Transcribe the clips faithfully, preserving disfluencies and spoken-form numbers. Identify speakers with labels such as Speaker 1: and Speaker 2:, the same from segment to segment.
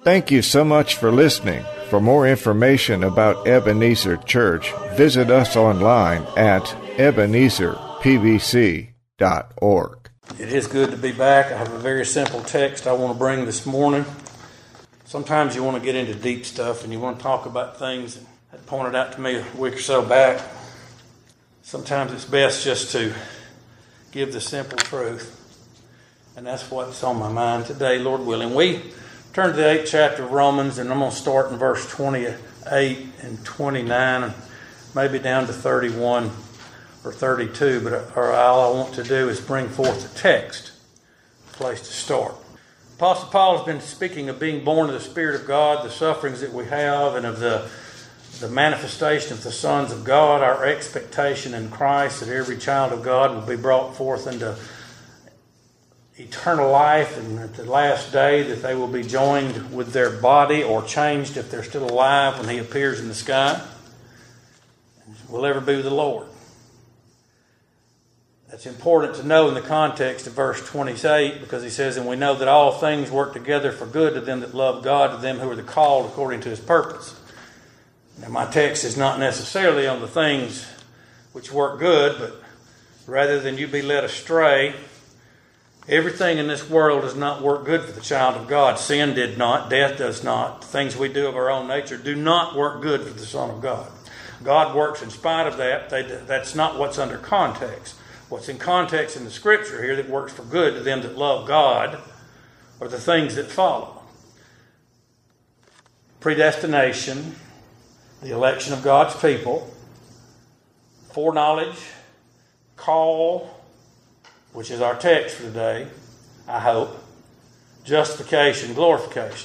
Speaker 1: Thank you so much for listening. For more information about Ebenezer Church, visit us online at ebenezer p b c dot org.
Speaker 2: It is good to be back. I have a very simple text I want to bring this morning. Sometimes you want to get into deep stuff and you want to talk about things that pointed out to me a week or so back. Sometimes it's best just to give the simple truth. And that's what's on my mind today, Lord willing. We turn to the eighth chapter of Romans, and I'm going to start in verse twenty-eight and twenty-nine, and maybe down to thirty-one or thirty-two. But or all I want to do is bring forth the text, a place to start. Apostle Paul has been speaking of being born of the Spirit of God, the sufferings that we have, and of the the manifestation of the sons of God, our expectation in Christ that every child of God will be brought forth into eternal life, and at the last day that they will be joined with their body or changed if they're still alive when He appears in the sky. We'll ever be with the Lord. That's important to know in the context of verse twenty-eight, because he says, and we know that all things work together for good to them that love God, to them who are the called according to His purpose. Now my text is not necessarily on the things which work good, but rather than you be led astray. Everything in this world does not work good for the child of God. Sin did not. Death does not. The things we do of our own nature do not work good for the Son of God. God works in spite of that. They, that's not what's under context. What's in context in the Scripture here that works for good to them that love God are the things that follow. Predestination, the election of God's people, foreknowledge, call, which is our text for today, I hope, justification, glorification.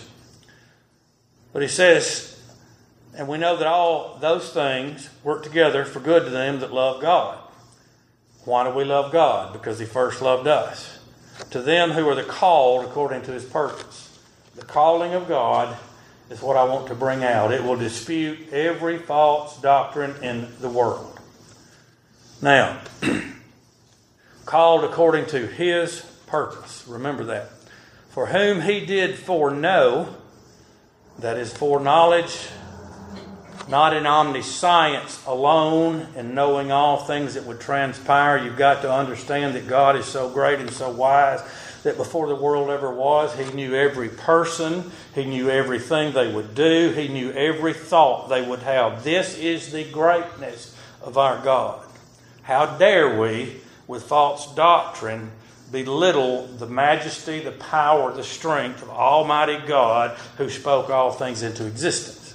Speaker 2: But he says, and we know that all those things work together for good to them that love God. Why do we love God? Because He first loved us. To them who are the called according to His purpose. The calling of God is what I want to bring out. It will dispute every false doctrine in the world. Now, called according to His purpose. Remember that. For whom He did foreknow, that is foreknowledge, not in omniscience alone, in knowing all things that would transpire. You've got to understand that God is so great and so wise that before the world ever was, He knew every person. He knew everything they would do. He knew every thought they would have. This is the greatness of our God. How dare we, with false doctrine, belittle the majesty, the power, the strength of Almighty God who spoke all things into existence.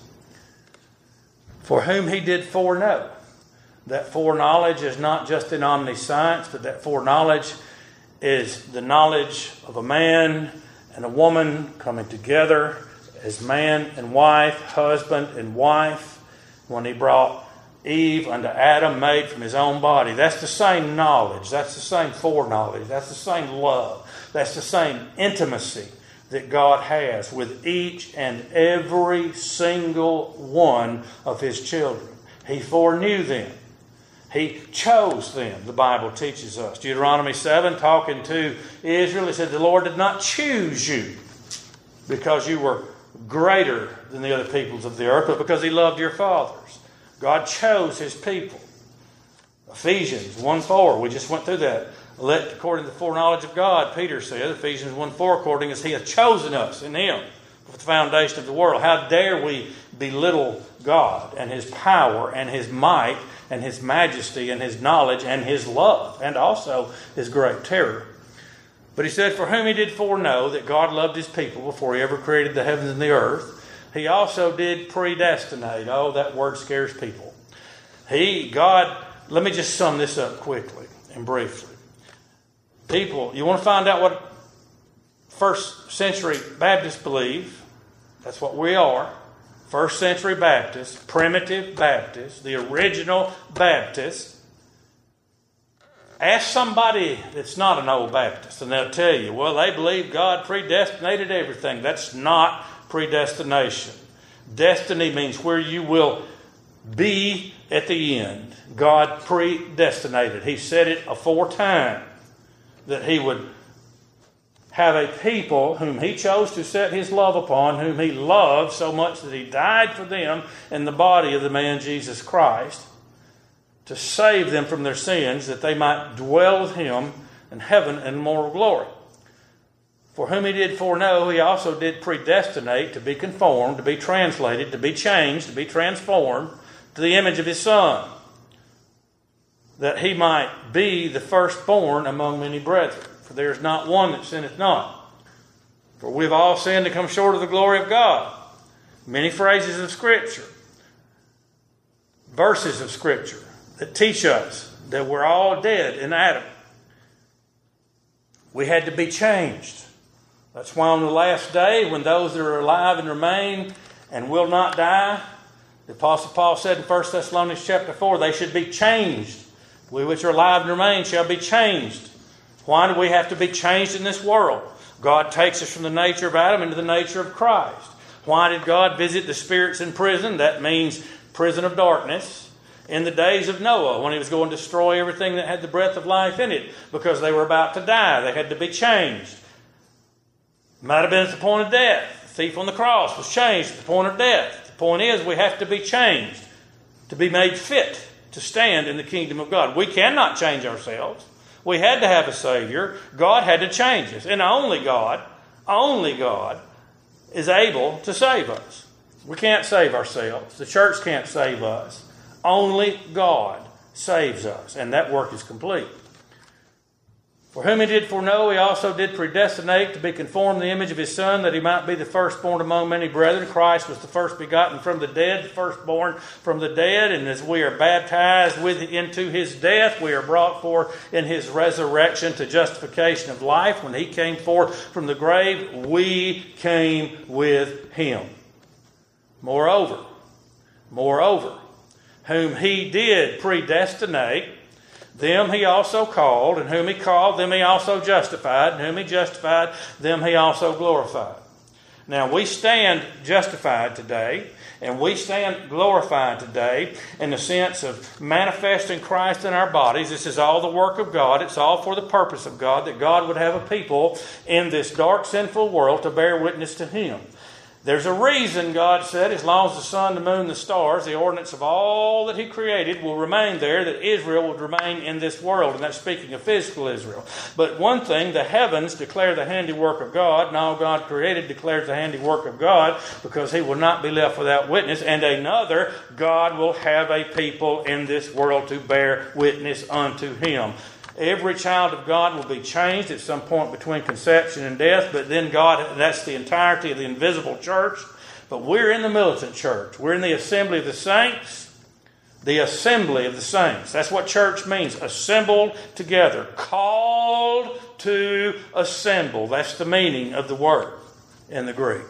Speaker 2: For whom He did foreknow. That foreknowledge is not just in omniscience, but that foreknowledge is the knowledge of a man and a woman coming together as man and wife, husband and wife, when He brought Eve unto Adam, made from his own body. That's the same knowledge. That's the same foreknowledge. That's the same love. That's the same intimacy that God has with each and every single one of His children. He foreknew them. He chose them, the Bible teaches us. Deuteronomy seven, talking to Israel, He said, the Lord did not choose you because you were greater than the other peoples of the earth, but because He loved your fathers. God chose His people. Ephesians one four, we just went through that. Let according to the foreknowledge of God, Peter said, Ephesians one four, according as He hath chosen us in Him for the foundation of the world. How dare we belittle God and His power and His might and His majesty and His knowledge and His love and also His great terror. But he said, for whom He did foreknow, that God loved His people before He ever created the heavens and the earth, He also did predestinate. Oh, that word scares people. He, God, let me just sum this up quickly and briefly. People, you want to find out what first century Baptists believe? That's what we are. First century Baptists, primitive Baptists, the original Baptists. Ask somebody that's not an old Baptist and they'll tell you, well, they believe God predestinated everything. That's not predestination. Destiny means where you will be at the end. God predestinated. He said it aforetime that He would have a people whom he chose to set his love upon, whom he loved so much that he died for them in the body of the man Jesus Christ, to save them from their sins, that they might dwell with him in heaven and immortal glory. For whom he did foreknow, he also did predestinate to be conformed, to be translated, to be changed, to be transformed to the image of his Son, that he might be the firstborn among many brethren. For there is not one that sinneth not. For we have all sinned and come short of the glory of God. Many phrases of Scripture, verses of Scripture that teach us that we're all dead in Adam. We had to be changed. That's why on the last day, when those that are alive and remain and will not die, the Apostle Paul said in First Thessalonians chapter four, they should be changed. We which are alive and remain shall be changed. Why do we have to be changed in this world? God takes us from the nature of Adam into the nature of Christ. Why did God visit the spirits in prison? That means prison of darkness. In the days of Noah, when he was going to destroy everything that had the breath of life in it, because they were about to die. They had to be changed. Might have been at the point of death. The thief on the cross was changed at the point of death. The point is, we have to be changed to be made fit to stand in the kingdom of God. We cannot change ourselves. We had to have a Savior. God had to change us. And only God, only God is able to save us. We can't save ourselves. The church can't save us. Only God saves us. And that work is complete. For whom he did foreknow, he also did predestinate to be conformed to the image of his Son, that he might be the firstborn among many brethren. Christ was the first begotten from the dead, the firstborn from the dead. And as we are baptized with into his death, we are brought forth in his resurrection to justification of life. When he came forth from the grave, we came with him. Moreover, moreover, whom he did predestinate, them he also called, and whom he called, them he also justified, and whom he justified, them he also glorified. Now we stand justified today, and we stand glorified today in the sense of manifesting Christ in our bodies. This is all the work of God. It's all for the purpose of God, that God would have a people in this dark, sinful world to bear witness to him. There's a reason God said, as long as the sun, the moon, the stars, the ordinance of all that he created will remain there, that Israel would remain in this world. And that's speaking of physical Israel. But one thing, the heavens declare the handiwork of God, and all God created declares the handiwork of God, because he will not be left without witness. And another, God will have a people in this world to bear witness unto him. Every child of God will be changed at some point between conception and death, but then God, that's the entirety of the invisible church. But we're in the militant church. We're in the assembly of the saints. The assembly of the saints. That's what church means. Assembled together. Called to assemble. That's the meaning of the word in the Greek.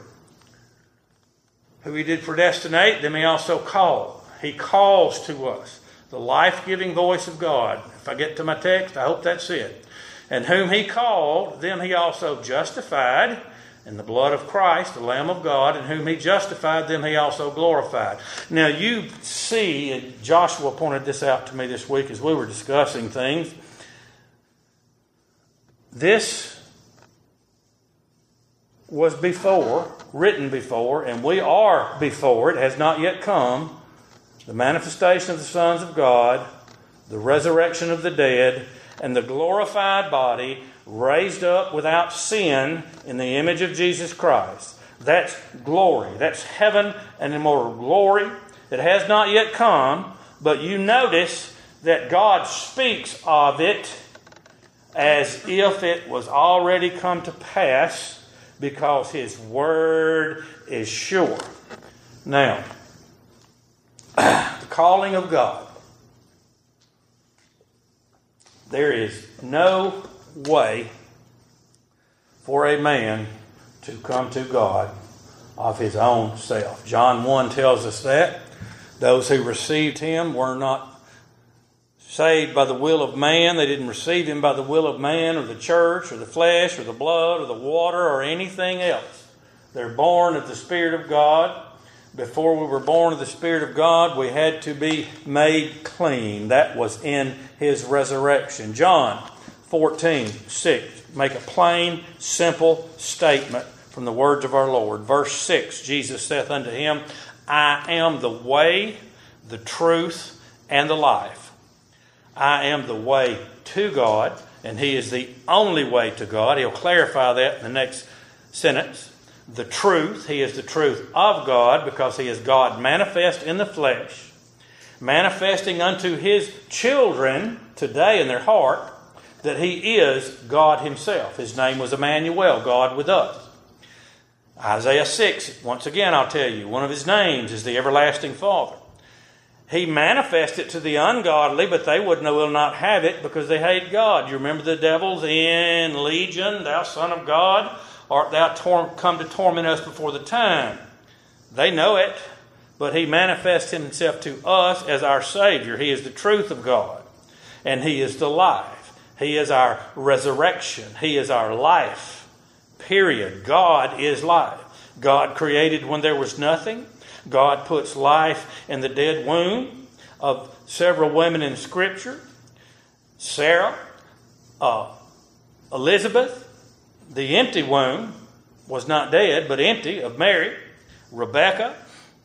Speaker 2: Who he did predestinate, them he also called. He calls to us. The life-giving voice of God. If I get to my text, I hope that's it. And whom he called, them he also justified in the blood of Christ, the Lamb of God. And whom he justified, them he also glorified. Now you see, and Joshua pointed this out to me this week as we were discussing things. This was before, written before, and we are before. It has not yet come. The manifestation of the sons of God, the resurrection of the dead, and the glorified body raised up without sin in the image of Jesus Christ. That's glory. That's heaven and immortal glory. It has not yet come, but you notice that God speaks of it as if it was already come to pass, because his word is sure. Now, the calling of God. There is no way for a man to come to God of his own self. John one tells us that. Those who received him were not saved by the will of man. They didn't receive him by the will of man or the church or the flesh or the blood or the water or anything else. They're born of the Spirit of God. Before we were born of the Spirit of God, we had to be made clean. That was in his resurrection. John fourteen, six. make a plain, simple statement from the words of our Lord. Verse six, Jesus saith unto him, I am the way, the truth, and the life. I am the way to God, and He is the only way to God. He'll clarify that in the next sentence. The truth, He is the truth of God, because He is God manifest in the flesh, manifesting unto His children today in their heart that He is God Himself. His name was Emmanuel, God with us. Isaiah six, once again I'll tell you, one of His names is the Everlasting Father. He manifested to the ungodly, but they would will not have it because they hate God. You remember the devils in Legion, thou Son of God, art thou tor- come to torment us before the time? They know it, but He manifests Himself to us as our Savior. He is the truth of God, and He is the life. He is our resurrection. He is our life, period. God is life. God created when there was nothing. God puts life in the dead womb of several women in Scripture. Sarah, uh, Elizabeth, the empty womb was not dead, but empty, of Mary. Rebecca.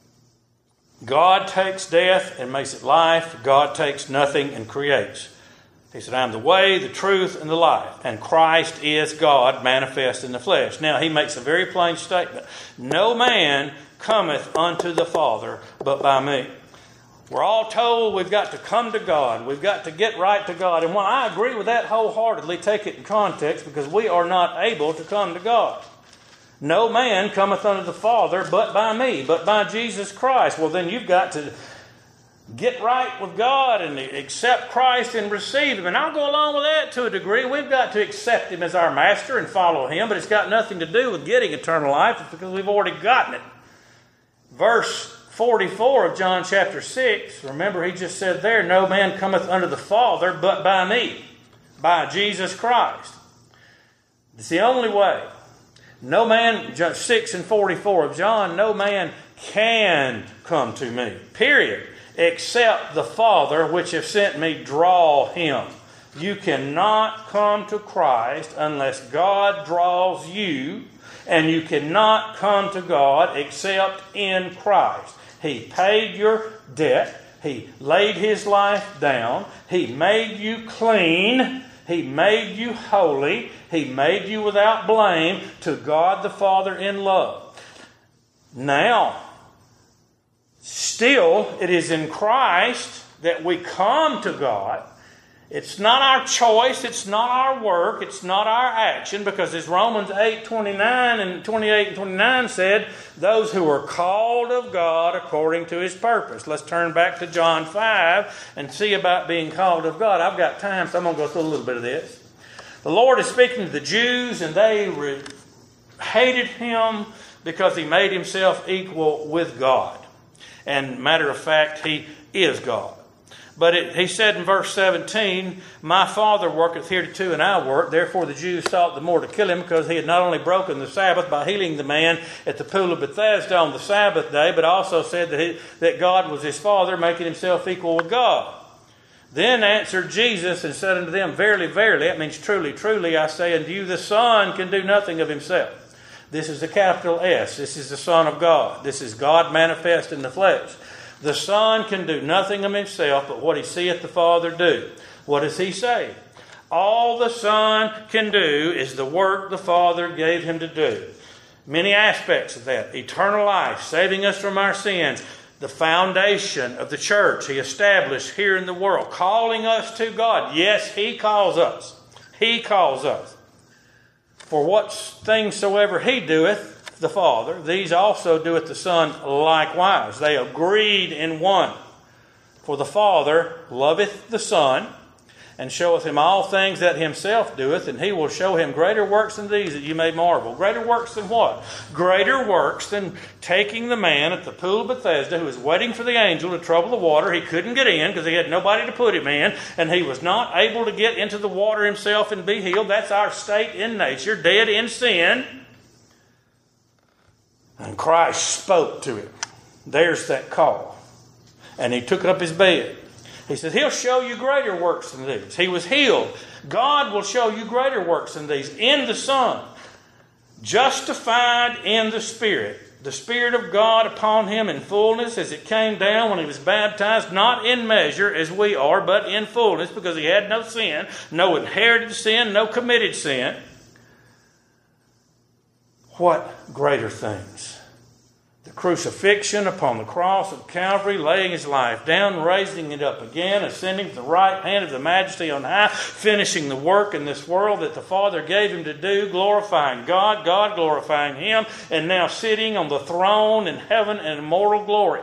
Speaker 2: God takes death and makes it life. God takes nothing and creates. He said, I am the way, the truth, and the life. And Christ is God manifest in the flesh. Now, He makes a very plain statement. No man cometh unto the Father but by me. We're all told we've got to come to God. We've got to get right to God. And while I agree with that wholeheartedly, take it in context, because we are not able to come to God. No man cometh unto the Father but by me, but by Jesus Christ. Well, then you've got to get right with God and accept Christ and receive Him. And I'll go along with that to a degree. We've got to accept Him as our Master and follow Him, but it's got nothing to do with getting eternal life. It's because we've already gotten it. Verse forty-four of John chapter six, remember He just said there, no man cometh unto the Father but by me, by Jesus Christ. It's the only way. No man, six and forty-four of John, no man can come to me, period, except the Father which hath sent me draw him. You cannot come to Christ unless God draws you, and you cannot come to God except in Christ. He paid your debt. He laid His life down. He made you clean. He made you holy. He made you without blame to God the Father in love. Now, still, it is in Christ that we come to God. It's not our choice. It's not our work. It's not our action. Because as Romans eight twenty-nine and twenty-eight and twenty-nine said, those who are called of God according to His purpose. Let's turn back to John five and see about being called of God. I've got time, so I'm going to go through a little bit of this. The Lord is speaking to the Jews, and they re- hated Him because He made Himself equal with God. And matter of fact, He is God. But it, He said in verse seventeen, my Father worketh hereto, and I work. Therefore the Jews sought the more to kill Him, because He had not only broken the Sabbath by healing the man at the pool of Bethesda on the Sabbath day, but also said that, he, that God was His Father, making Himself equal with God. Then answered Jesus and said unto them, verily, verily, that means truly, truly, I say unto you, the Son can do nothing of Himself. This is the capital S. This is the Son of God. This is God manifest in the flesh. The Son can do nothing of Himself but what He seeth the Father do. What does He say? All the Son can do is the work the Father gave Him to do. Many aspects of that. Eternal life, saving us from our sins, the foundation of the church He established here in the world, calling us to God. Yes, He calls us. He calls us. For what things soever He doeth, the Father, these also doeth the Son likewise. They agreed in one. For the Father loveth the Son, and showeth Him all things that Himself doeth, and He will show Him greater works than these, that you may marvel. Greater works than what? Greater works than taking the man at the pool of Bethesda, who was waiting for the angel to trouble the water. He couldn't get in because he had nobody to put him in, and he was not able to get into the water himself and be healed. That's our state in nature, dead in sin. And Christ spoke to him. There's that call. And He took up His bed. He said, He'll show you greater works than these. He was healed. God will show you greater works than these in the Son. Justified in the Spirit. The Spirit of God upon Him in fullness as it came down when He was baptized, not in measure as we are, but in fullness, because He had no sin, no inherited sin, no committed sin. What greater things? The crucifixion upon the cross of Calvary, laying His life down, raising it up again, ascending to the right hand of the Majesty on high, finishing the work in this world that the Father gave Him to do, glorifying God, God glorifying Him, and now sitting on the throne in heaven in immortal glory.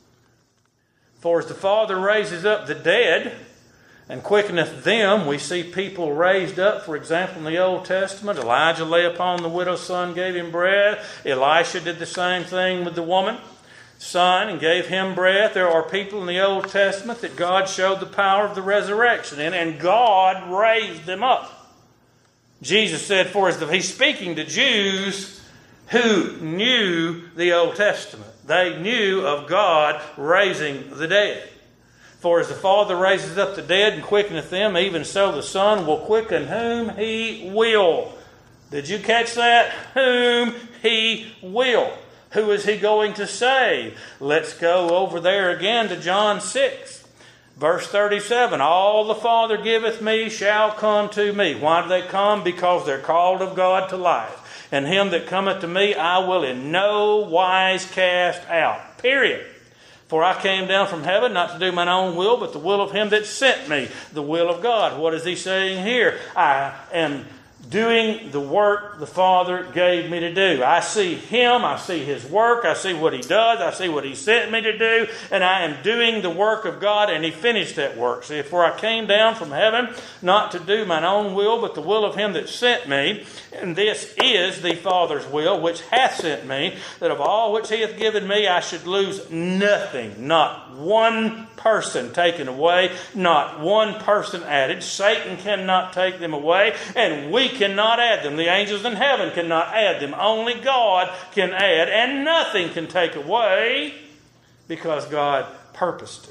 Speaker 2: For as the Father raises up the dead and quickeneth them, we see people raised up. For example, in the Old Testament, Elijah lay upon the widow's son, gave him bread. Elisha did the same thing with the woman's son and gave him bread. There are people in the Old Testament that God showed the power of the resurrection in, and God raised them up. Jesus said, for as the, He's speaking to Jews who knew the Old Testament. They knew of God raising the dead. For as the Father raises up the dead and quickeneth them, even so the Son will quicken whom He will. Did you catch that? Whom He will. Who is He going to save? Let's go over there again to John six. Verse thirty-seven. All the Father giveth me shall come to me. Why do they come? Because they're called of God to life. And him that cometh to me I will in no wise cast out. Period. For I came down from heaven not to do mine own will, but the will of Him that sent me, the will of God. What is He saying here? I am doing the work the Father gave me to do. I see Him, I see His work, I see what He does, I see what He sent me to do, and I am doing the work of God, and He finished that work. See, for I came down from heaven not to do mine own will, but the will of Him that sent me, and this is the Father's will, which hath sent me, that of all which He hath given me I should lose nothing, not one person taken away, not one person added. Satan cannot take them away, and we cannot add them. The angels in heaven cannot add them. Only God can add, and nothing can take away, because God purposed it.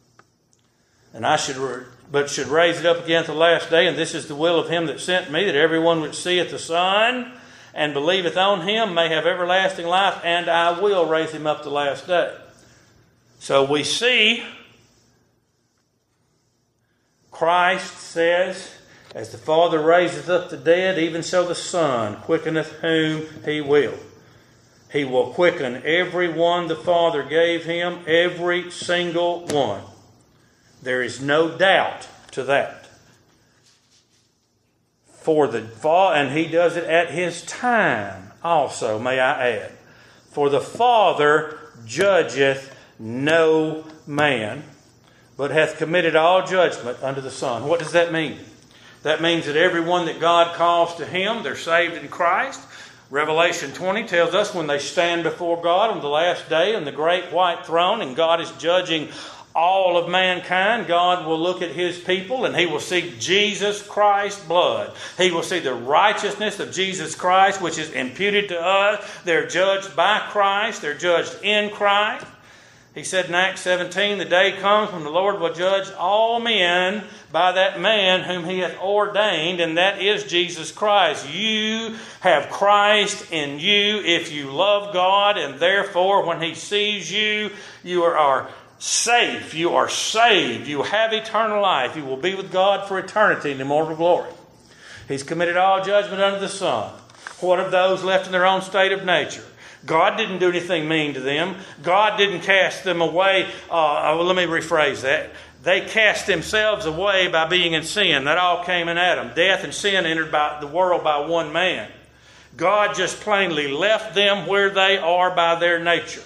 Speaker 2: And I should, but should raise it up again at the last day, and this is the will of Him that sent me, that everyone which seeth the Son and believeth on Him may have everlasting life, and I will raise him up the last day. So we see Christ says, as the Father raiseth up the dead, even so the Son quickeneth whom He will. He will quicken every one the Father gave Him, every single one. There is no doubt to that. For the and He does it at His time also, may I add. For the Father judgeth no man, but hath committed all judgment unto the Son. What does that mean? That means that everyone that God calls to Him, they're saved in Christ. Revelation twenty tells us when they stand before God on the last day on the great white throne, and God is judging all of mankind, God will look at His people and He will see Jesus Christ's blood. He will see the righteousness of Jesus Christ, which is imputed to us. They're judged by Christ. They're judged in Christ. He said in Acts seventeen, the day comes when the Lord will judge all men by that man whom He hath ordained, and that is Jesus Christ. You have Christ in you if you love God, and therefore when He sees you, you are safe. You are saved. You have eternal life. You will be with God for eternity in immortal glory. He's committed all judgment unto the Son. What of those left in their own state of nature? God didn't do anything mean to them. God didn't cast them away. Uh, well, let me rephrase that. They cast themselves away by being in sin. That all came in Adam. Death and sin entered by the world by one man. God just plainly left them where they are by their nature.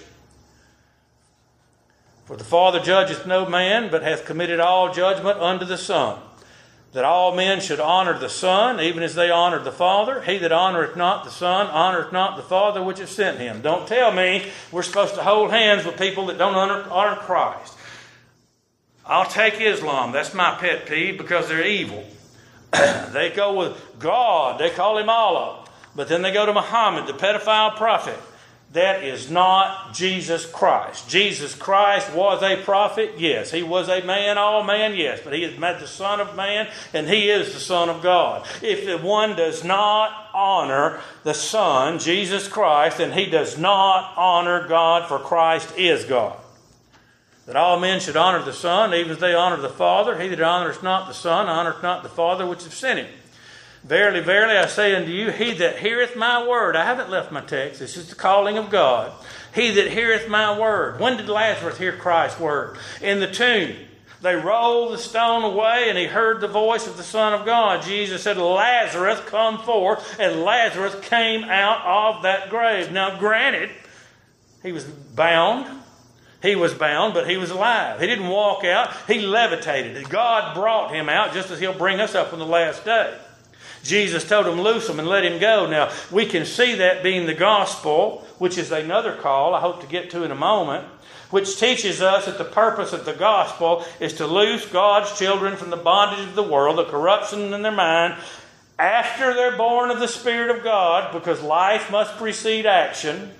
Speaker 2: For the Father judgeth no man, but hath committed all judgment unto the Son, that all men should honor the Son, even as they honored the Father. He that honoreth not the Son, honoreth not the Father which hath sent Him. Don't tell me we're supposed to hold hands with people that don't honor, honor Christ. I'll take Islam. That's my pet peeve because they're evil. They go with God. They call Him Allah. But then they go to Muhammad, the pedophile prophet. that is not Jesus Christ. Jesus Christ was a prophet, yes. He was a man, all man, yes. But he is the Son of Man, and he is the Son of God. If the one does not honor the Son, Jesus Christ, then he does not honor God, for Christ is God. That all men should honor the Son, even as they honor the Father. He that honoreth not the Son, honoreth not the Father which hath sent him. Verily, verily, I say unto you, he that heareth my word, I haven't left my text, this is the calling of God. He that heareth my word. When did Lazarus hear Christ's word? In the tomb. They rolled the stone away, and he heard the voice of the Son of God. Jesus said, Lazarus, come forth, and Lazarus came out of that grave. Now, granted, he was bound. He was bound, but he was alive. He didn't walk out. He levitated. God brought him out, just as he'll bring us up on the last day. Jesus told him, loose him and let him go. Now, we can see that being the gospel, which is another call I hope to get to in a moment, which teaches us that the purpose of the gospel is to loose God's children from the bondage of the world, the corruption in their mind, after they're born of the Spirit of God, because life must precede action.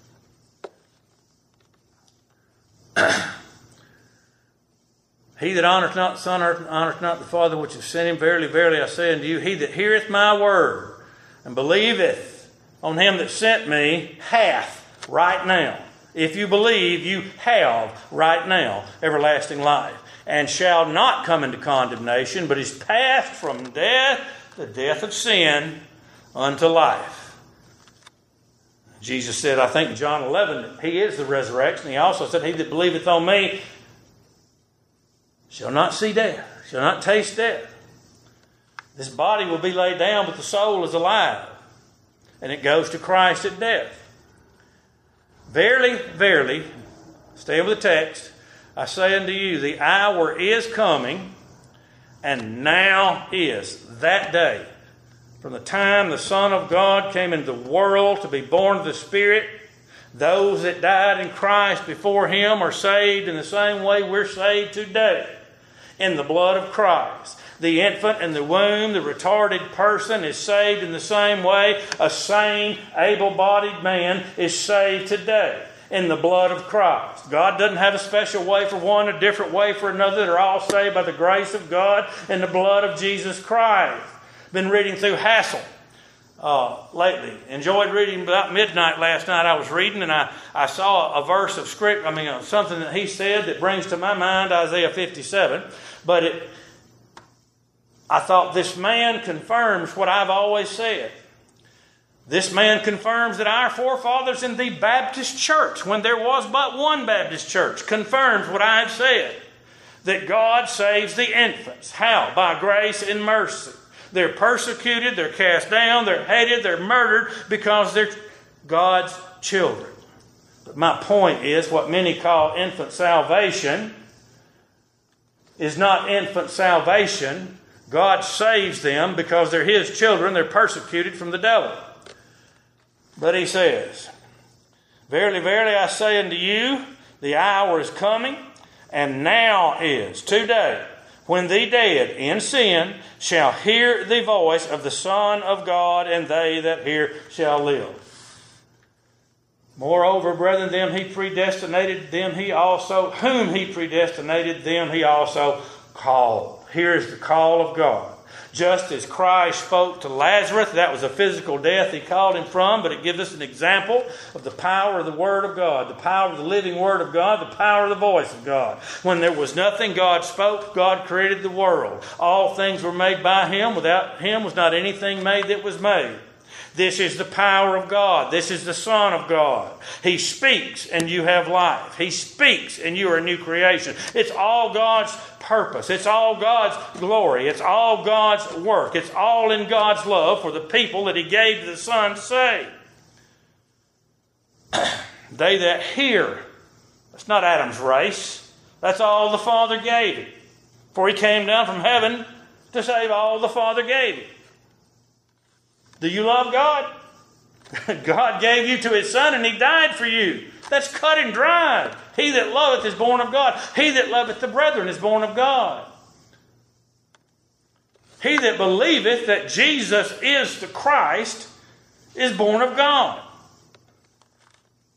Speaker 2: He that honoreth not the Son honoreth not the Father which hath sent him. Verily, verily, I say unto you, he that heareth my word and believeth on him that sent me hath right now. If you believe, you have right now everlasting life, and shall not come into condemnation, but is passed from death, the death of sin, unto life. Jesus said, I think in John eleven, that he is the resurrection. He also said, he that believeth on me shall not see death, shall not taste death. This body will be laid down, but the soul is alive. And it goes to Christ at death. Verily, verily, stay with the text, I say unto you, the hour is coming, and now is that day, from the time the Son of God came into the world to be born of the Spirit. Those that died in Christ before him are saved in the same way we're saved today, in the blood of Christ. The infant in the womb, the retarded person, is saved in the same way a sane, able-bodied man is saved today, in the blood of Christ. God doesn't have a special way for one, a different way for another. They're all saved by the grace of God and the blood of Jesus Christ. Been reading through Hassel uh, lately. Enjoyed reading about midnight last night. I was reading and I, I saw a verse of script, I mean uh, something that he said that brings to my mind Isaiah fifty-seven. But it, I thought, this man confirms what I've always said. This man confirms that our forefathers in the Baptist church, when there was but one Baptist church, confirms what I have said. That God saves the infants. How? By grace and mercy. They're persecuted, they're cast down, they're hated, they're murdered because they're God's children. But my point is, what many call infant salvation is not infant salvation. God saves them because they're his children. They're persecuted from the devil. But he says, verily, verily, I say unto you, the hour is coming, and now is, today, when the dead in sin shall hear the voice of the Son of God, and they that hear shall live. Moreover, brethren, them he predestinated, them he also, whom he predestinated, them he also called. Here is the call of God. Just as Christ spoke to Lazarus, that was a physical death he called him from, but it gives us an example of the power of the Word of God, the power of the living Word of God, the power of the voice of God. When there was nothing, God spoke, God created the world. All things were made by him. Without him was not anything made that was made. This is the power of God. This is the Son of God. He speaks and you have life. He speaks and you are a new creation. It's all God's purpose. It's all God's glory. It's all God's work. It's all in God's love for the people that he gave the Son to save. They that hear. That's not Adam's race. That's all the Father gave him. For he came down from heaven to save all the Father gave him. Do you love God? God gave you to his Son and he died for you. That's cut and dried. He that loveth is born of God. He that loveth the brethren is born of God. He that believeth that Jesus is the Christ is born of God.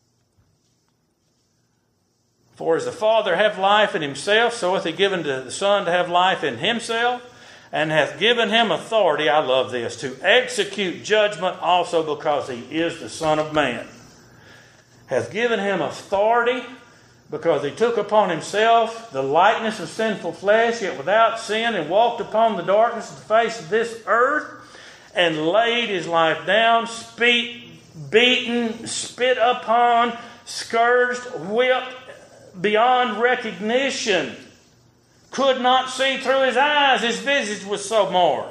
Speaker 2: For as the Father hath life in himself, so hath he given to the Son to have life in himself, and hath given him authority, I love this, to execute judgment also because he is the Son of Man. Hath given him authority because he took upon himself the likeness of sinful flesh, yet without sin, and walked upon the darkness of the face of this earth, and laid his life down, speak, beaten, spit upon, scourged, whipped, beyond recognition. Could not see through his eyes. His visage was so marred.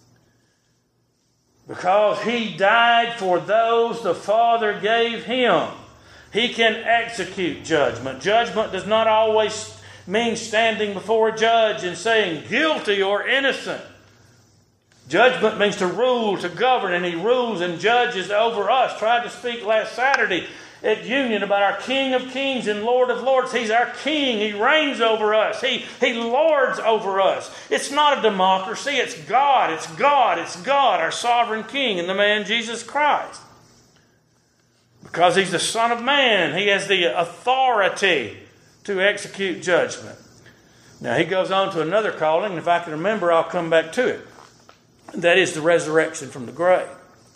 Speaker 2: Because he died for those the Father gave him. He can execute judgment. Judgment does not always mean standing before a judge and saying guilty or innocent. Judgment means to rule, to govern, and he rules and judges over us. Tried to speak last Saturday at Union about our King of Kings and Lord of Lords. He's our King. He reigns over us. He, he lords over us. It's not a democracy. It's God. It's God. It's God, our sovereign King, and the man Jesus Christ. Because he's the Son of Man, he has the authority to execute judgment. Now he goes on to another calling, and if I can remember, I'll come back to it. That is the resurrection from the grave.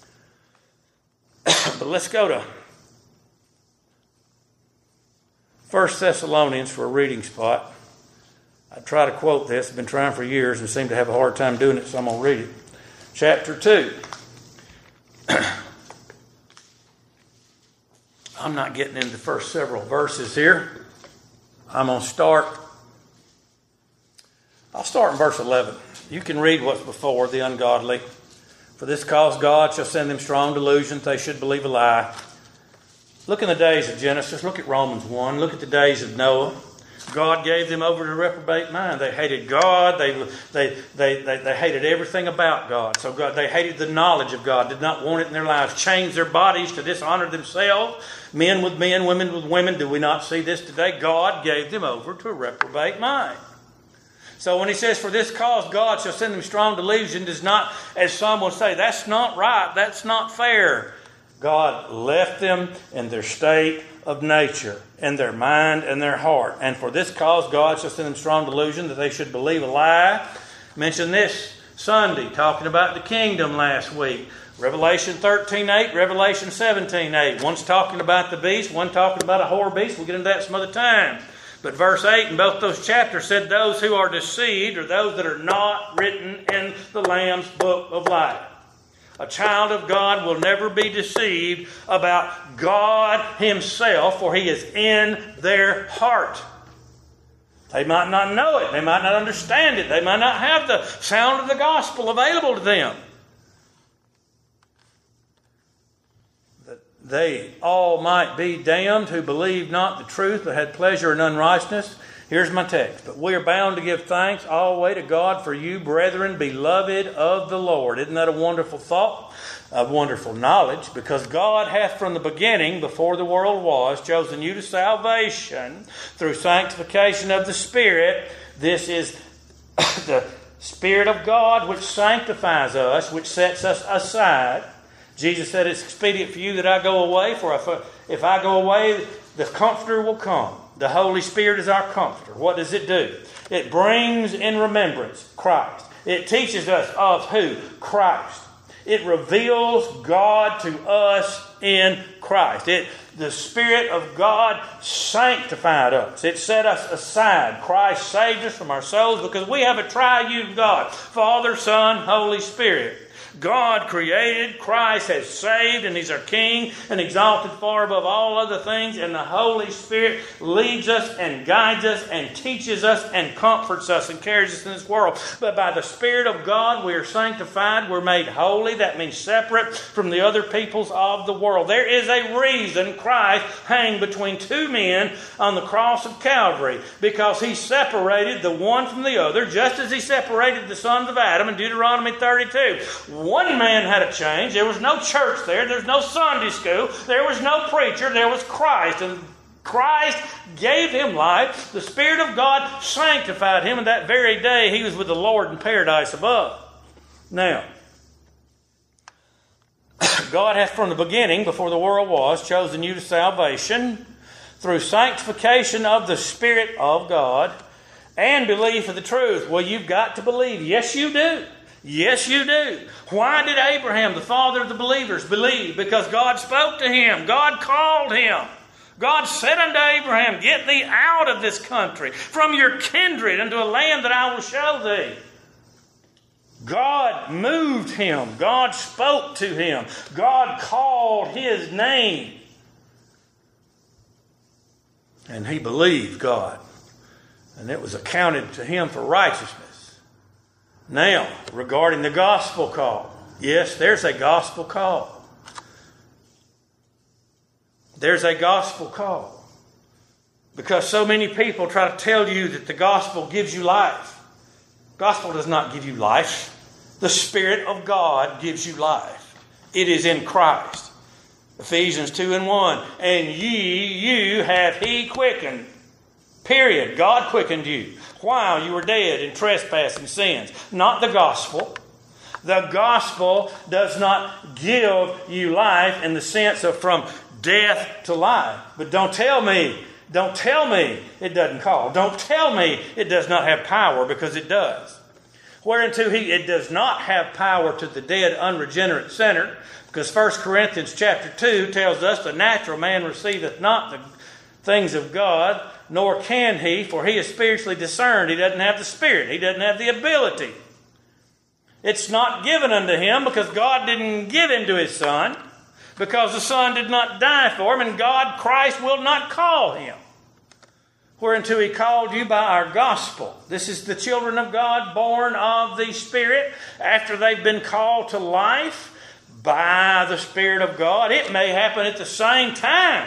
Speaker 2: But let's go to First Thessalonians for a reading spot. I try to quote this. I've been trying for years and seem to have a hard time doing it, so I'm going to read it. Chapter two. I'm not getting into the first several verses here. I'm going to start. I'll start in verse eleven. You can read what's before, the ungodly. For this cause God shall send them strong delusions, they should believe a lie. Look in the days of Genesis. Look at Romans one. Look at the days of Noah. God gave them over to reprobate mind. They hated God. They, they, they, they, they hated everything about God. So God, they hated the knowledge of God, did not want it in their lives, changed their bodies to dishonor themselves. Men with men, women with women. Do we not see this today? God gave them over to a reprobate mind. So when he says, for this cause God shall send them strong delusion, does not, as some will say, that's not right, that's not fair. God left them in their state of nature, in their mind and their heart. And for this cause God shall send them strong delusion, that they should believe a lie. Mentioned this Sunday, talking about the kingdom last week. Revelation thirteen eight, Revelation seventeen eight. One's talking about the beast, one talking about a whore beast. We'll get into that some other time. But verse eight in both those chapters said those who are deceived are those that are not written in the Lamb's book of life. A child of God will never be deceived about God Himself, for He is in their heart. They might not know it. They might not understand it. They might not have the sound of the gospel available to them. That they all might be damned who believed not the truth, but had pleasure in unrighteousness. Here's my text. But we are bound to give thanks always to God for you, brethren, beloved of the Lord. Isn't that a wonderful thought? A wonderful knowledge. Because God hath from the beginning, before the world was, chosen you to salvation through sanctification of the Spirit. This is the Spirit of God which sanctifies us, which sets us aside. Jesus said, it's expedient for you that I go away, for if, if I go away, the Comforter will come. The Holy Spirit is our Comforter. What does it do? It brings in remembrance Christ. It teaches us of who? Christ. It reveals God to us in Christ. It, the Spirit of God sanctified us. It set us aside. Christ saved us from our souls because we have a triune God. Father, Son, Holy Spirit. God created, Christ has saved, and He's our King and exalted far above all other things. And the Holy Spirit leads us and guides us and teaches us and comforts us and carries us in this world. But by the Spirit of God, we are sanctified. We're made holy. That means separate from the other peoples of the world. There is a reason Christ hung between two men on the cross of Calvary, because He separated the one from the other, just as He separated the sons of Adam in Deuteronomy thirty-two. One man had a change. There was no church there. There was no Sunday school. There was no preacher. There was Christ. And Christ gave him life. The Spirit of God sanctified him. And that very day he was with the Lord in paradise above. Now, God hath from the beginning, before the world was, chosen you to salvation through sanctification of the Spirit of God and belief of the truth. Well, you've got to believe. Yes, you do. Yes, you do. Why did Abraham, the father of the believers, believe? Because God spoke to him. God called him. God said unto Abraham, get thee out of this country, from your kindred, into a land that I will show thee. God moved him. God spoke to him. God called his name. And he believed God. And it was accounted to him for righteousness. Now, regarding the gospel call. Yes, there's a gospel call. There's a gospel call. Because so many people try to tell you that the gospel gives you life. Gospel does not give you life. The Spirit of God gives you life. It is in Christ. Ephesians two and one. And ye, you have He quickened. Period. God quickened you while you were dead in trespass and sins. Not the gospel. The gospel does not give you life in the sense of from death to life. But don't tell me, don't tell me it doesn't call. Don't tell me it does not have power, because it does. Whereunto he, it does not have power to the dead, unregenerate sinner, because First Corinthians chapter two tells us the natural man receiveth not the things of God, nor can he, for he is spiritually discerned. He doesn't have the Spirit. He doesn't have the ability. It's not given unto him because God didn't give him to his Son, because the Son did not die for him, and God, Christ, will not call him. Whereunto he called you by our gospel. This is the children of God born of the Spirit after they've been called to life by the Spirit of God. It may happen at the same time,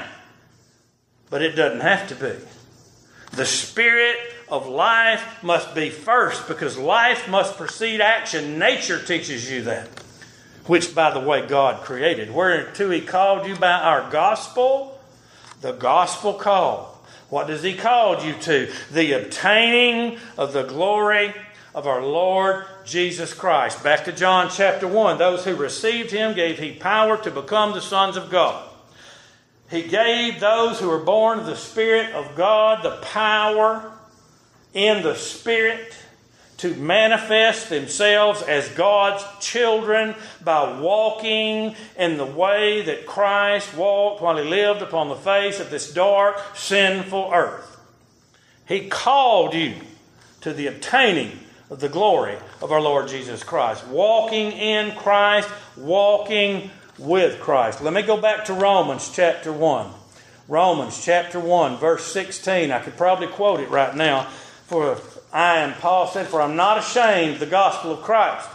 Speaker 2: but it doesn't have to be. The Spirit of life must be first, because life must precede action. Nature teaches you that, which, by the way, God created. Whereunto he called you by our gospel, the gospel call. What does he call you to? The obtaining of the glory of our Lord Jesus Christ. Back to John chapter one. Those who received him gave he power to become the sons of God. He gave those who were born of the Spirit of God the power in the Spirit to manifest themselves as God's children by walking in the way that Christ walked while he lived upon the face of this dark, sinful earth. He called you to the obtaining of the glory of our Lord Jesus Christ. Walking in Christ, walking with Christ. Let me go back to Romans chapter one. Romans chapter one, verse sixteen. I could probably quote it right now. For I am, Paul said, for I'm not ashamed of the gospel of Christ.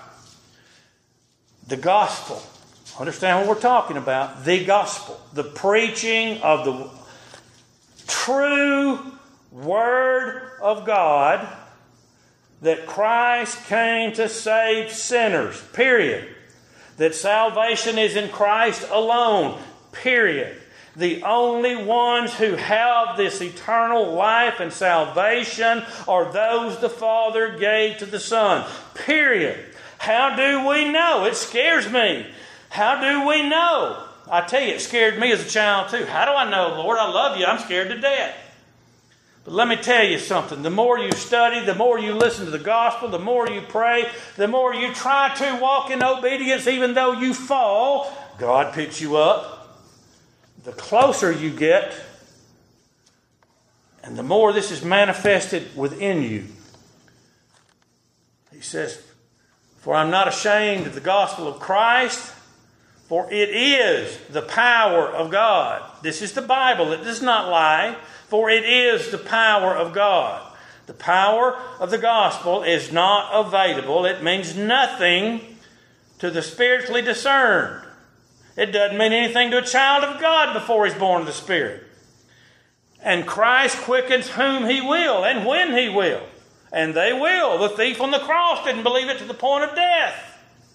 Speaker 2: The gospel. Understand what we're talking about. The gospel. The preaching of the true Word of God, that Christ came to save sinners. Period. That salvation is in Christ alone. Period. The only ones who have this eternal life and salvation are those the Father gave to the Son. Period. How do we know? It scares me. How do we know? I tell you, it scared me as a child too. How do I know, Lord? I love you. I'm scared to death. But let me tell you something. The more you study, the more you listen to the gospel, the more you pray, the more you try to walk in obedience, even though you fall, God picks you up. The closer you get, and the more this is manifested within you. He says, for I'm not ashamed of the gospel of Christ, for it is the power of God. This is the Bible. It does not lie. For it is the power of God. The power of the gospel is not available. It means nothing to the spiritually discerned. It doesn't mean anything to a child of God before he's born of the Spirit. And Christ quickens whom he will and when he will. And they will. The thief on the cross didn't believe it to the point of death.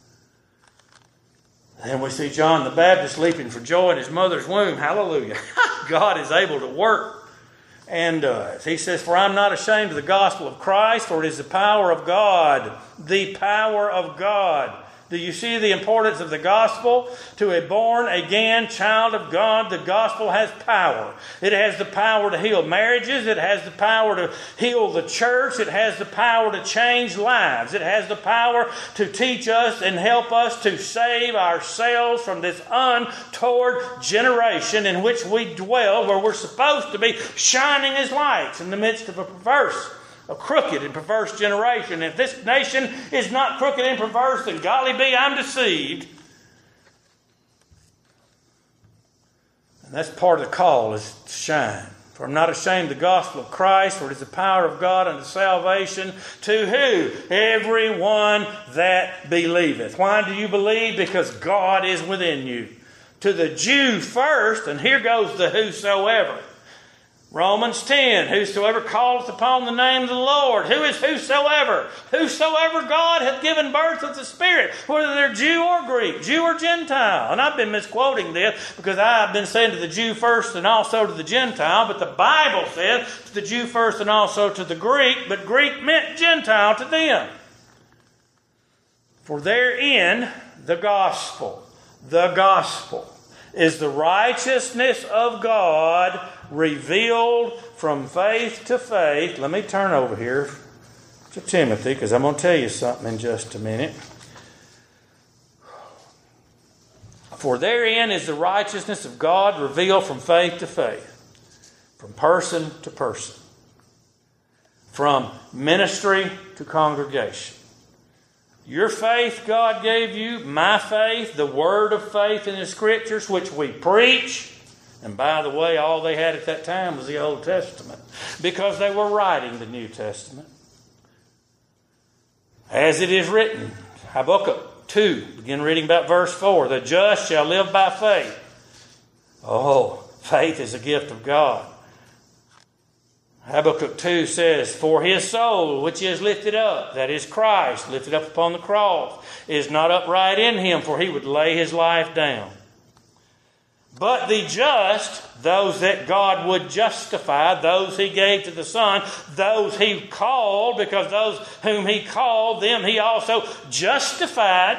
Speaker 2: Then we see John the Baptist leaping for joy in his mother's womb. Hallelujah. God is able to work. And uh, he says, for I'm not ashamed of the gospel of Christ, for it is the power of God. The power of God. Do you see the importance of the gospel? To a born-again child of God, the gospel has power. It has the power to heal marriages. It has the power to heal the church. It has the power to change lives. It has the power to teach us and help us to save ourselves from this untoward generation in which we dwell, where we're supposed to be shining as lights in the midst of a perverse, a crooked and perverse generation. If this nation is not crooked and perverse, then golly be, I'm deceived. And that's part of the call, is to shine. For I'm not ashamed of the gospel of Christ, for it is the power of God unto salvation to who? Everyone that believeth. Why do you believe? Because God is within you. To the Jew first, and here goes the whosoever. Romans ten, whosoever calleth upon the name of the Lord. Who is whosoever? Whosoever God hath given birth of the Spirit, whether they're Jew or Greek, Jew or Gentile. And I've been misquoting this because I've been saying to the Jew first and also to the Gentile, but the Bible says to the Jew first and also to the Greek, but Greek meant Gentile to them. For therein the gospel, the gospel is the righteousness of God revealed from faith to faith. Let me turn over here to Timothy, because I'm going to tell you something in just a minute. For therein is the righteousness of God revealed from faith to faith, from person to person, from ministry to congregation. Your faith God gave you, my faith, the word of faith in the Scriptures, which we preach. And by the way, all they had at that time was the Old Testament, because they were writing the New Testament. As it is written, Habakkuk two, begin reading about verse four. The just shall live by faith. Oh, faith is a gift of God. Habakkuk two says, for his soul, which is lifted up, that is Christ, lifted up upon the cross, is not upright in him, for he would lay his life down. But the just, those that God would justify, those he gave to the Son, those he called, because those whom he called, them he also justified.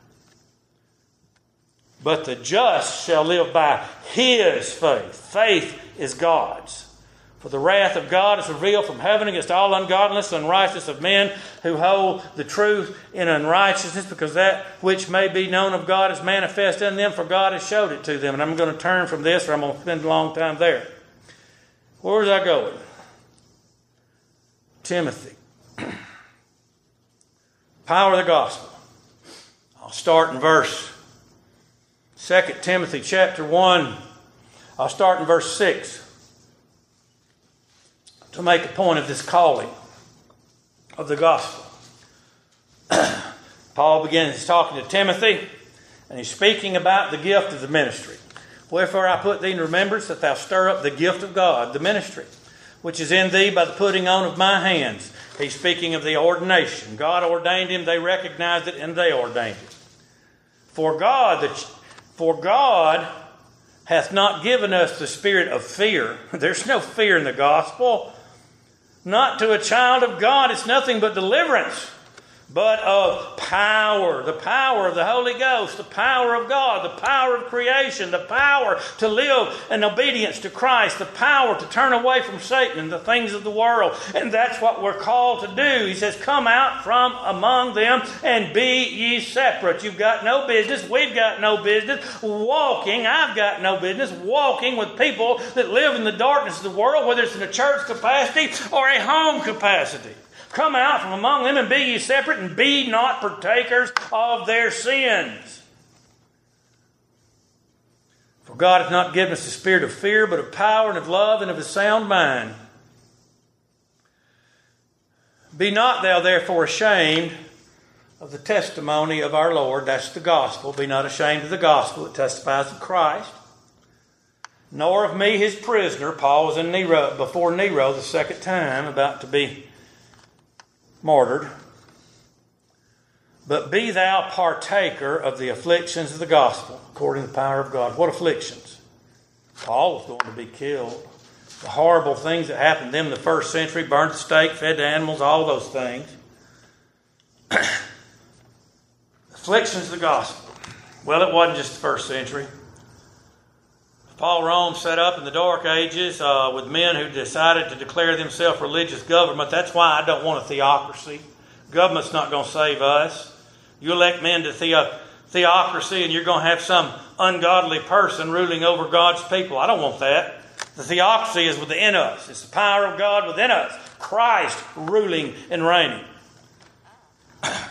Speaker 2: But the just shall live by his faith. Faith is God's. For the wrath of God is revealed from heaven against all ungodliness and unrighteousness of men who hold the truth in unrighteousness, because that which may be known of God is manifest in them, for God has showed it to them. And I'm going to turn from this, or I'm going to spend a long time there. Where was I going? Timothy. Power of the gospel. I'll start in verse Second Timothy chapter one. I'll start in verse six. To make a point of this calling of the gospel. Paul begins talking to Timothy, and he's speaking about the gift of the ministry. Wherefore I put thee in remembrance that thou stir up the gift of God, the ministry, which is in thee by the putting on of my hands. He's speaking of the ordination. God ordained him, they recognized it, and they ordained it. For God, the, for God hath not given us the spirit of fear. There's no fear in the gospel. Not to a child of God, it's nothing but deliverance, but of power, the power of the Holy Ghost, the power of God, the power of creation, the power to live in obedience to Christ, the power to turn away from Satan and the things of the world. And that's what we're called to do. He says, come out from among them and be ye separate. You've got no business, we've got no business walking, I've got no business walking with people that live in the darkness of the world, whether it's in a church capacity or a home capacity. Come out from among them and be ye separate, and be not partakers of their sins. For God hath not given us the spirit of fear, but of power and of love and of a sound mind. Be not thou therefore ashamed of the testimony of our Lord. That's the gospel. Be not ashamed of the gospel. It testifies of Christ. Nor of me his prisoner. Paul was in Nero, before Nero the second time, about to be martyred. But be thou partaker of the afflictions of the gospel, according to the power of God. What afflictions? Paul was going to be killed. The horrible things that happened to them in the first century, burned at the stake, fed to animals, all those things. The Afflictions of the gospel. Well, it wasn't just the first century. Paul Rome set up in the Dark Ages uh, with men who decided to declare themselves religious government. That's why I don't want a theocracy. Government's not going to save us. You elect men to theo- theocracy and you're going to have some ungodly person ruling over God's people. I don't want that. The theocracy is within us. It's the power of God within us. Christ ruling and reigning. But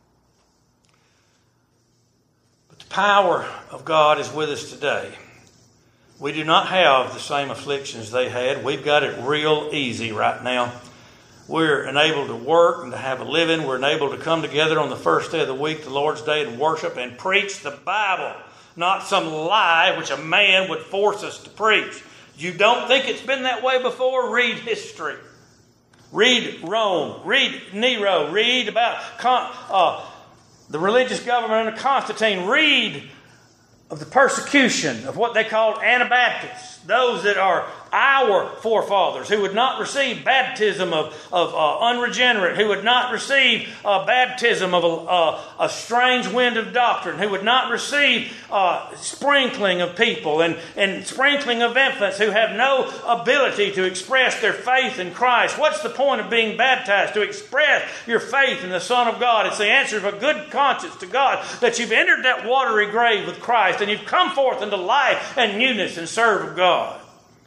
Speaker 2: the power of God is with us today. We do not have the same afflictions they had. We've got it real easy right now. We're enabled to work and to have a living. We're enabled to come together on the first day of the week, the Lord's Day, and worship and preach the Bible. Not some lie which a man would force us to preach. You don't think it's been that way before? Read history. Read Rome. Read Nero. Read about uh, the religious government under Constantine. Read of the persecution of what they called Anabaptists, those that are our forefathers, who would not receive baptism of, of uh, unregenerate, who would not receive uh, baptism of a, uh, a strange wind of doctrine, who would not receive uh, sprinkling of people and, and sprinkling of infants who have no ability to express their faith in Christ. What's the point of being baptized? To express your faith in the Son of God. It's the answer of a good conscience to God that you've entered that watery grave with Christ and you've come forth into life and newness and serve of God.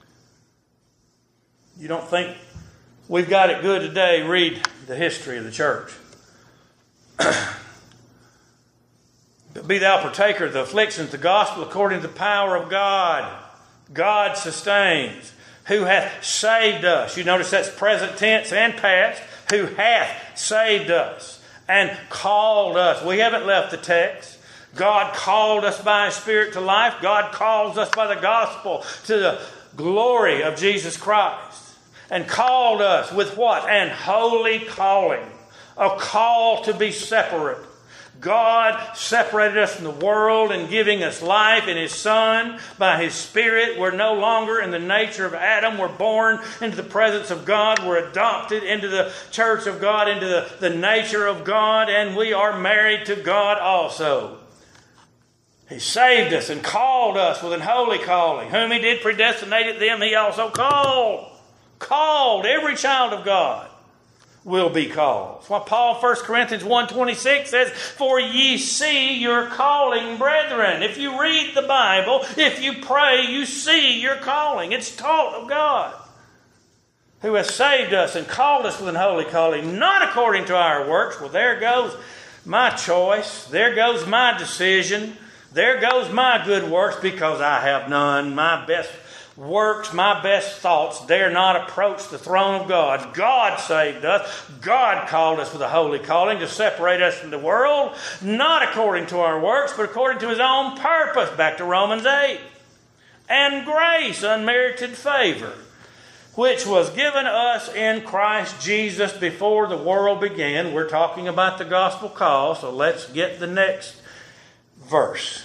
Speaker 2: You don't think we've got it good today? Read the history of the church. But be thou partaker of the afflictions of the gospel according to the power of God. God sustains. Who hath saved us. You notice that's present tense and past. Who hath saved us and called us. We haven't left the text. God called us by His Spirit to life. God calls us by the gospel to the glory of Jesus Christ. And called us with what? An holy calling. A call to be separate. God separated us from the world and giving us life in His Son by His Spirit. We're no longer in the nature of Adam. We're born into the presence of God. We're adopted into the church of God, into the, the nature of God. And we are married to God also. He saved us and called us with an holy calling. Whom He did predestinate them, He also called. Called. Every child of God will be called. That's why Paul, First Corinthians one twenty-six says, for ye see your calling, brethren. If you read the Bible, if you pray, you see your calling. It's taught of God, who has saved us and called us with an holy calling, not according to our works. Well, there goes my choice. There goes my decision. There goes my good works, because I have none. My best works, my best thoughts dare not approach the throne of God. God saved us. God called us with a holy calling to separate us from the world, not according to our works, but according to His own purpose. Back to Romans eight. And grace, unmerited favor, which was given us in Christ Jesus before the world began. We're talking about the gospel call, so let's get the next verse.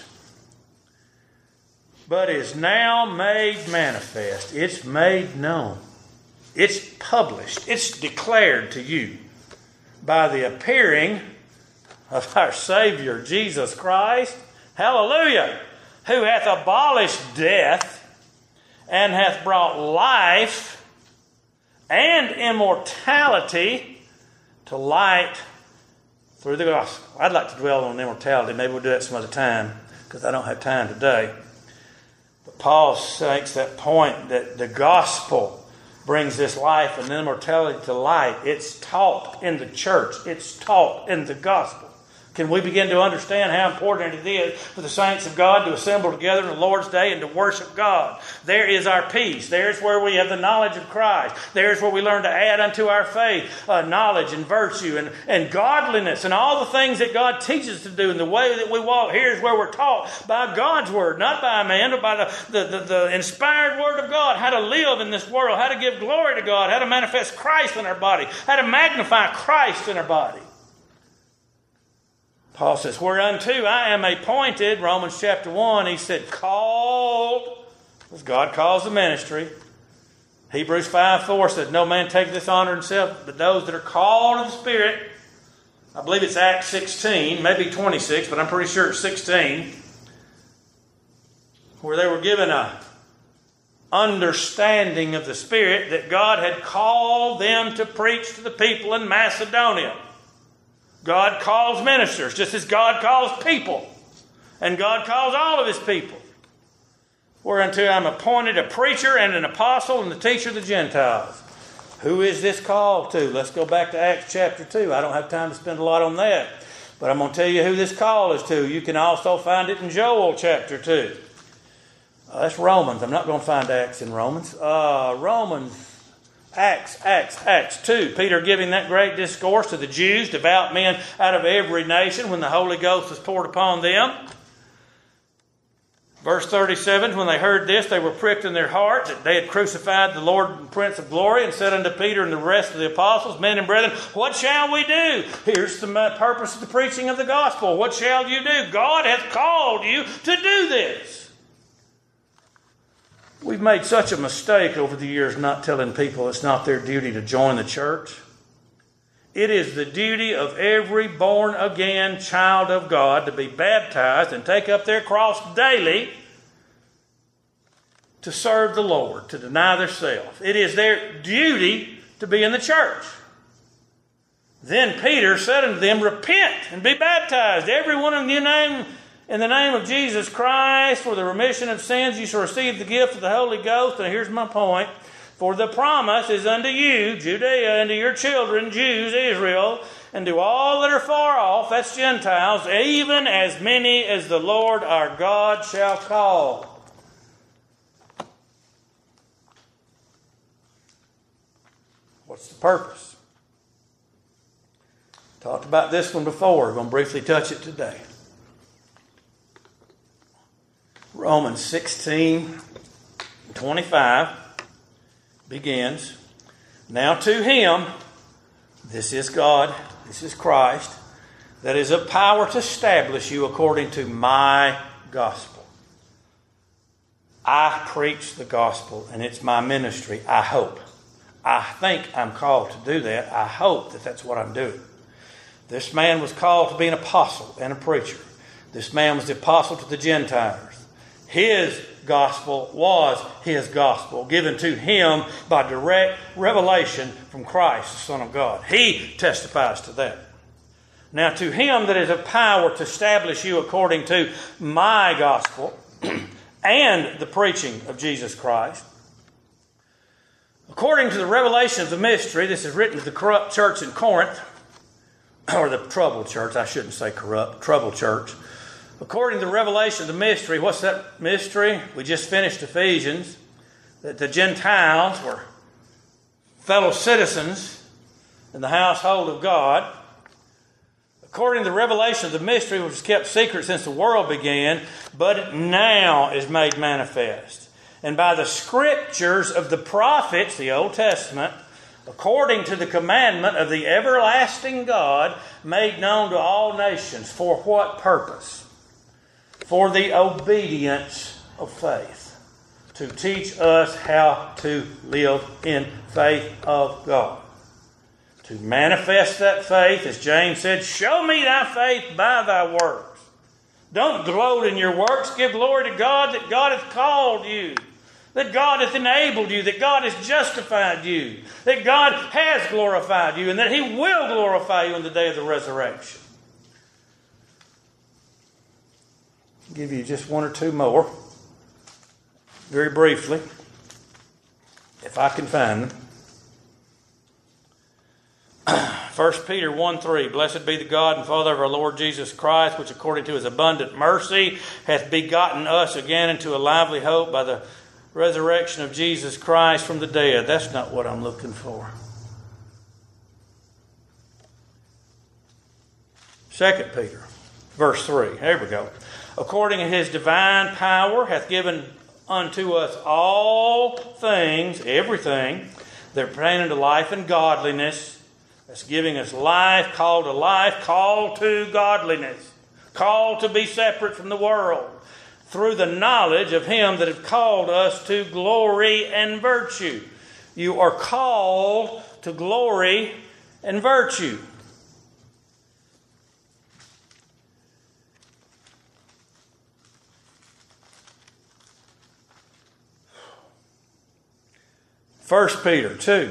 Speaker 2: But is now made manifest. It's made known. It's published. It's declared to you by the appearing of our Savior, Jesus Christ. Hallelujah! Who hath abolished death and hath brought life and immortality to light through the gospel. I'd like to dwell on immortality. Maybe we'll do that some other time, because I don't have time today. But Paul makes that point that the gospel brings this life and immortality to light. It's taught in the church. It's taught in the gospel. Can we begin to understand how important it is for the saints of God to assemble together on the Lord's Day and to worship God? There is our peace. There's where we have the knowledge of Christ. There's where we learn to add unto our faith uh, knowledge and virtue and, and godliness and all the things that God teaches us to do in the way that we walk. Here's where we're taught by God's Word, not by man, but by the, the, the, the inspired Word of God, how to live in this world, how to give glory to God, how to manifest Christ in our body, how to magnify Christ in our body. Paul says, whereunto I am appointed, Romans chapter one, he said, called, as God calls the ministry. Hebrews five four said, no man take this honor himself, but those that are called of the Spirit, I believe it's Acts sixteen, maybe twenty-six, but I'm pretty sure it's sixteen, where they were given a understanding of the Spirit that God had called them to preach to the people in Macedonia. God calls ministers just as God calls people. And God calls all of His people. Whereunto I'm appointed a preacher and an apostle and the teacher of the Gentiles. Who is this called to? Let's go back to Acts chapter two. I don't have time to spend a lot on that. But I'm going to tell you who this call is to. You can also find it in Joel chapter two. Uh, that's Romans. I'm not going to find Acts in Romans. Uh, Romans, Acts, Acts, Acts two. Peter giving that great discourse to the Jews, devout men out of every nation, when the Holy Ghost was poured upon them. Verse thirty-seven, when they heard this, they were pricked in their heart that they had crucified the Lord and Prince of Glory, and said unto Peter and the rest of the apostles, Men and brethren, what shall we do? Here's the purpose of the preaching of the gospel. What shall you do? God hath called you to do this. We've made such a mistake over the years not telling people it's not their duty to join the church. It is the duty of every born-again child of God to be baptized and take up their cross daily to serve the Lord, to deny themselves. It is their duty to be in the church. Then Peter said unto them, Repent and be baptized, every one of you name in the name of Jesus Christ, for the remission of sins. You shall receive the gift of the Holy Ghost. And here's my point. For the promise is unto you, Judea, and to your children, Jews, Israel, and to all that are far off, that's Gentiles, even as many as the Lord our God shall call. What's the purpose? Talked about this one before. We're going to briefly touch it today. Romans sixteen, twenty-five. Begins, Now to Him, this is God, this is Christ, that is of power to establish you according to my gospel. I preach the gospel, and it's my ministry, I hope. I think I'm called to do that. I hope that that's what I'm doing. This man was called to be an apostle and a preacher. This man was the apostle to the Gentiles. His gospel was His gospel, given to him by direct revelation from Christ, the Son of God. He testifies to that. Now to Him that is of power to establish you according to my gospel and the preaching of Jesus Christ, according to the revelation of the mystery, this is written to the corrupt church in Corinth, or the troubled church, I shouldn't say corrupt, troubled church. According to the revelation of the mystery, what's that mystery? We just finished Ephesians, that the Gentiles were fellow citizens in the household of God. According to the revelation of the mystery, which was kept secret since the world began, but it now is made manifest. And by the scriptures of the prophets, the Old Testament, according to the commandment of the everlasting God, made known to all nations. For what purpose? For the obedience of faith, to teach us how to live in faith of God. To manifest that faith, as James said, show me thy faith by thy works. Don't gloat in your works. Give glory to God that God hath called you, that God hath enabled you, that God has justified you, that God has glorified you, and that He will glorify you in the day of the resurrection. I'll give you just one or two more, very briefly, if I can find them. First Peter one three, Blessed be the God and Father of our Lord Jesus Christ, which according to His abundant mercy hath begotten us again into a lively hope by the resurrection of Jesus Christ from the dead. That's not what I'm looking for. Second Peter, verse three. Here we go. According to His divine power hath given unto us all things, everything, that pertain unto life and godliness. That's giving us life, called to life, called to godliness, called to be separate from the world, through the knowledge of Him that hath called us to glory and virtue. You are called to glory and virtue. First Peter two,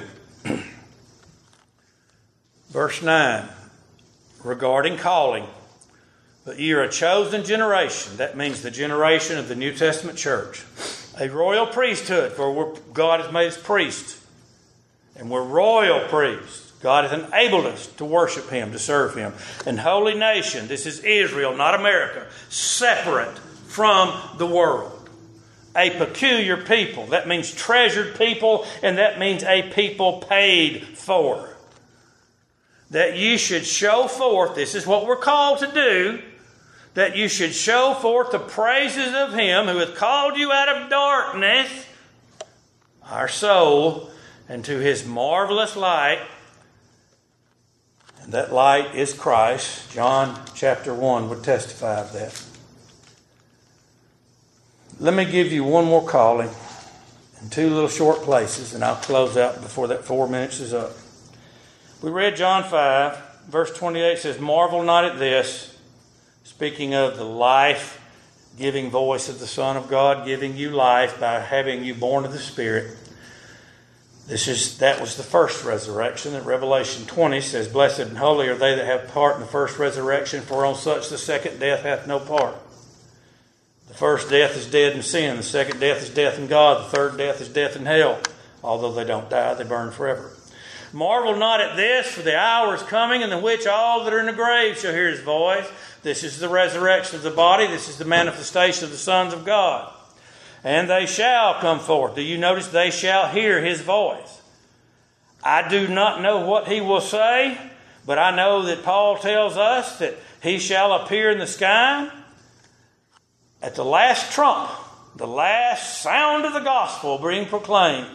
Speaker 2: verse nine, regarding calling. But ye are a chosen generation. That means the generation of the New Testament church. A royal priesthood, for we're, God has made us priests. And we're royal priests. God has enabled us to worship Him, to serve Him. And holy nation, this is Israel, not America, separate from the world. A peculiar people. That means treasured people, and that means a people paid for. That you should show forth, this is what we're called to do, that you should show forth the praises of Him who hath called you out of darkness, our soul, and to His marvelous light. And that light is Christ. John chapter one would testify of that. Let me give you one more calling in two little short places, and I'll close out before that four minutes is up. We read John five, verse twenty-eight says, marvel not at this, speaking of the life-giving voice of the Son of God, giving you life by having you born of the Spirit. This is that was the first resurrection. And Revelation twenty says, blessed and holy are they that have part in the first resurrection, for on such the second death hath no part. The first death is dead in sin. The second death is death in God. The third death is death in hell. Although they don't die, they burn forever. Marvel not at this, for the hour is coming in the which all that are in the grave shall hear His voice. This is the resurrection of the body. This is the manifestation of the sons of God. And they shall come forth. Do you notice they shall hear His voice? I do not know what He will say, but I know that Paul tells us that He shall appear in the sky at the last trump, the last sound of the gospel being proclaimed.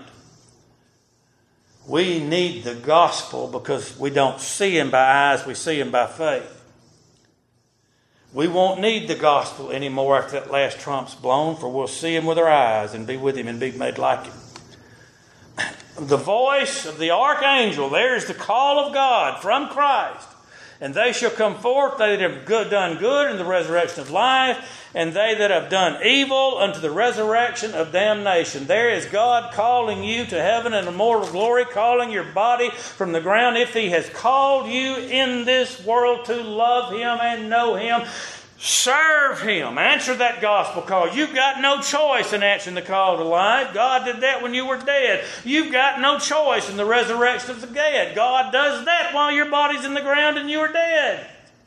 Speaker 2: We need the gospel because we don't see Him by eyes, we see Him by faith. We won't need the gospel anymore after that last trump's blown, for we'll see Him with our eyes and be with Him and be made like Him. The voice of the archangel, there is the call of God from Christ. And they shall come forth, they that have good, done good, in the resurrection of life, and they that have done evil unto the resurrection of damnation. There is God calling you to heaven and immortal glory, calling your body from the ground. If He has called you in this world to love Him and know Him, serve Him. Answer that gospel call. You've got no choice in answering the call to life. God did that when you were dead. You've got no choice in the resurrection of the dead. God does that while your body's in the ground and you are dead.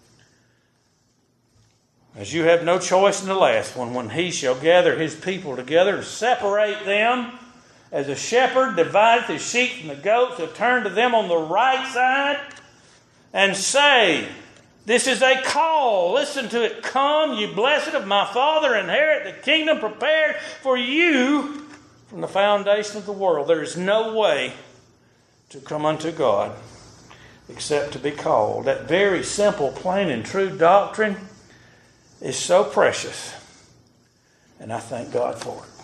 Speaker 2: As you have no choice in the last one, when He shall gather His people together to separate them, as a shepherd divideth his sheep from the goats, he'll turn to them on the right side and say, this is a call. Listen to it. Come, you blessed of my Father, inherit the kingdom prepared for you from the foundation of the world. There is no way to come unto God except to be called. That very simple, plain, and true doctrine is so precious. And I thank God for it.